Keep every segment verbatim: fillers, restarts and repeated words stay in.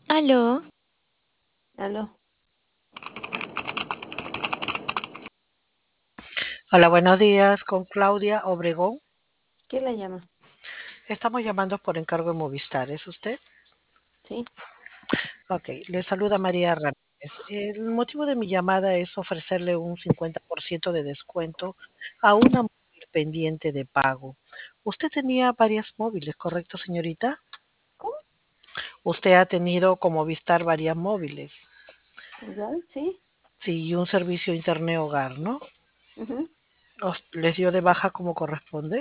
Aló, Aló, Hola, buenos días, con Claudia Obregón. ¿quién la llama? Estamos llamando por encargo de Movistar. ¿Es usted? Sí, Ok, le saluda María Ramírez. El motivo de mi llamada es ofrecerle un cincuenta por ciento de descuento a una móvil pendiente de pago. Usted tenía varias móviles, ¿correcto, señorita? ¿cómo? Usted ha tenido como Movistar varias móviles. ¿Ya? Sí, Sí, y un servicio Internet Hogar, ¿no? ujú, Os- ¿Les dio de baja como corresponde?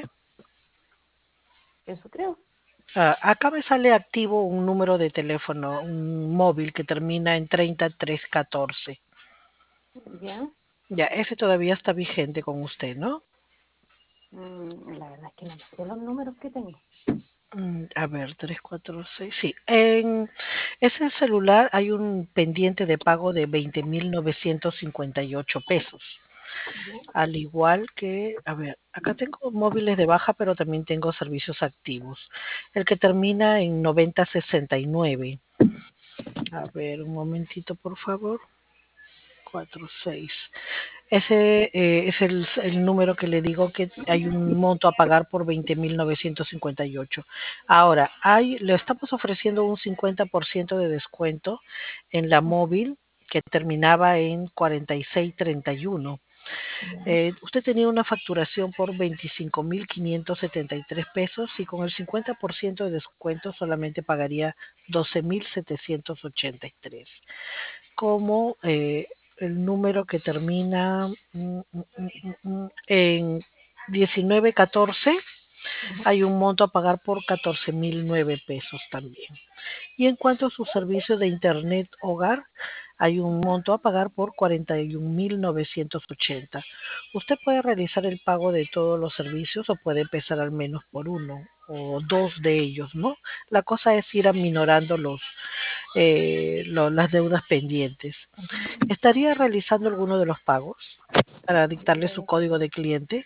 eso creo. Ah, acá me sale activo un número de teléfono, un móvil que termina en treinta trescientos catorce. ¿Ya? Ya, ese todavía está vigente con usted, ¿no? Mm, la verdad es que no me sé los números que tengo. Mm, A ver, tres cuatro seis. Sí, en ese celular hay un pendiente de pago de veinte mil novecientos cincuenta y ocho pesos. ¿Ya? Al igual que, a ver, acá tengo móviles de baja, pero también tengo servicios activos. El que termina en noventa sesenta y nueve. A ver, un momentito, por favor. Cuatro seis. Ese eh, es el, el número que le digo que hay un monto a pagar por veinte mil novecientos cincuenta y ocho. Ahora, hay, le estamos ofreciendo un cincuenta por ciento de descuento en la móvil que terminaba en cuarenta y seis treinta y uno. ¿Ya? Eh, usted tenía una facturación por veinticinco mil quinientos setenta y tres pesos y con el cincuenta por ciento de descuento solamente pagaría doce mil setecientos ochenta y tres. Como eh, el número que termina mm, mm, mm, mm, en diecinueve catorce, Ujú. hay un monto a pagar por catorce mil nueve pesos también. Y en cuanto a su servicio de Internet Hogar, hay un monto a pagar por cuarenta y un mil novecientos ochenta. Usted puede realizar el pago de todos los servicios o puede empezar al menos por uno o dos de ellos, ¿no? La cosa es ir aminorando los, eh, lo- las deudas pendientes. ¿Estaría realizando alguno de los pagos para dictarle su código de cliente?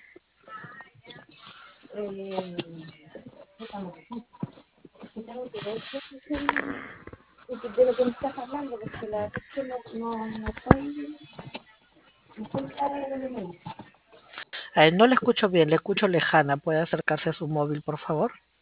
Eh, puta, no sé. Es que tengo que ver qué es el- de qué- de lo que me estás hablando, porque la verdad es que no, no, no estoy, no estoy clara de lo que me dices. Eh, no le escucho bien, le escucho lejana. ¿Puede acercarse a su móvil, por favor?